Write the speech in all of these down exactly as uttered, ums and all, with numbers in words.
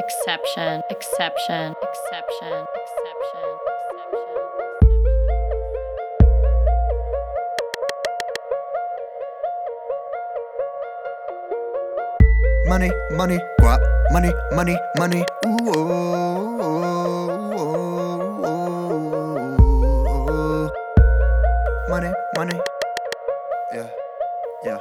exception, exception, exception, exception, exception. Money, money, guap, money, money, money, ooh, oh, oh, oh, oh. Money, money, yeah, yeah.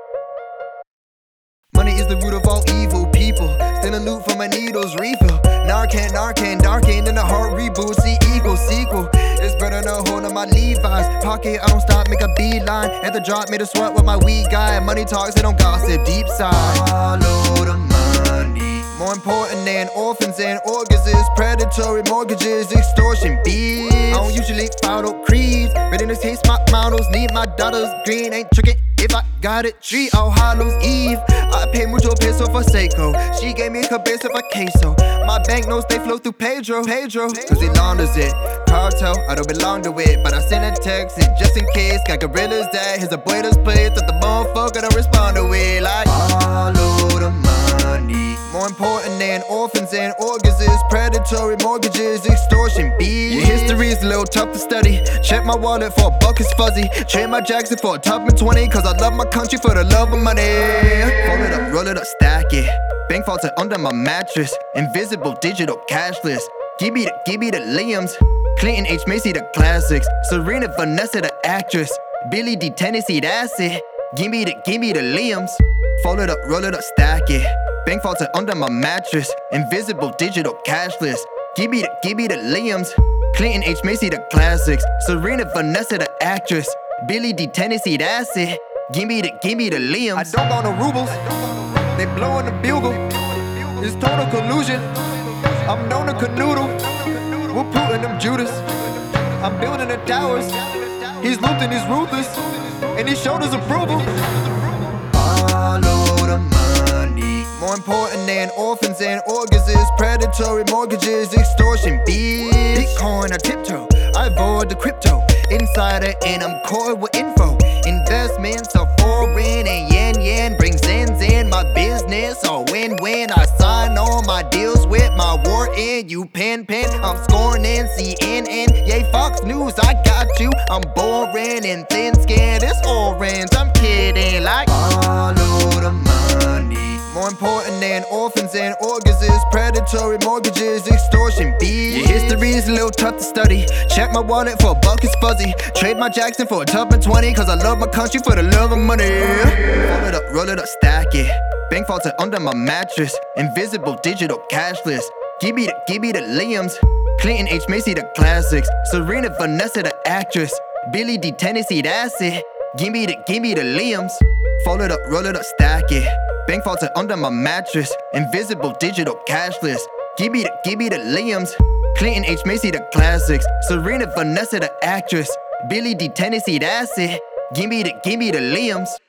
Money is the root of all evil, people. Stealing loot from my needles, refill. Narcan, Narcan, Darkan, and the heart reboot. See equal, sequel. It's better than a hold on my Levi's. Pocket, I don't stop, make a beeline. At the drop, made a sweat with my weed guy. Money talks, they don't gossip, deep side. Follow the money. More important than orphans and organs is predatory mortgages, extortion, bitch. I don't usually follow creeds. Ready to taste my models, need my dollars green. Ain't tricking if I got it. Treat All Hallows Eve. I pay mucho peso for Seiko. She gave me a cabeza for queso. My banknotes, they flow through Pedro, Pedro. Cause he launders it. Cartel, I don't belong to it. But I send a text and just in case. Got gorillas that his abuela's place. That the motherfucker don't respond to it. Like, follow the money. More important than orphans and organs is predatory mortgages, extortion, bitch. Your history's a little tough to study. Check my wallet for a buck is fuzzy. Trade my Jackson for a Tubman twenty. Cause I love my country for the love of money. Fold it up, roll it up, stack it. Bank vaults are under my mattress. Invisible, digital, cashless. Give me the, give me the Liams. Clinton H. Macy, the classics. Serena Vanessa, the actress. Billy D. Tennessee, that's it. Give me the, give me the Liams. Fold it up, roll it up, stack it. Bank vaults are under my mattress. Invisible, digital, cashless. Give me the, give me the Liams. Clinton H. Macy, the classics. Serena Vanessa, the actress. Billy D. Tennessee, that's it. Give me the, give me the Liams. I don't got no rubles. They blowing the bugle. It's total collusion. I'm known to canoodle. We're Putin, them Judas. I'm building the towers. He's looting, he's ruthless. And he showed his approval. Follow the money. More important than orphans and organs is predatory mortgages, extortion, bitch. Bitcoin, I tiptoe. I avoid the crypto. Insider and I'm core with info. Investments are foreign and yen yen brings ends in my business. So win-win, I sign all my deals with my war in. You pen pen, I'm scoring in C N N. Yay, Fox News, I got you. I'm boring and thin skinned. It's orange, I'm kidding. Like, follow the money. More important than orphans and organs is predatory mortgages, extortion, bitch. Your history's a little tough to study. Check my wallet for a buck is fuzzy. Trade my Jackson for a Tubman twenty. Cause I love my country for the love of money. Roll it up, roll it up, stack it. Bank vaults are under my mattress. Invisible, digital, cashless. Give me the, give me the Liams. Clinton H. Macy, the classics. Serena Vanessa, the actress. Billy D. Tennessee, that's it. Give me the, give me the Liams. Fold it up, roll it up, stack it. Bank vaults are under my mattress. Invisible, digital, cashless. Give me the, give me the Liams. Clinton H. Macy, the classics. Serena Vanessa, the actress. Billy D. Tennessee, that's it. Give me the, give me the Liams.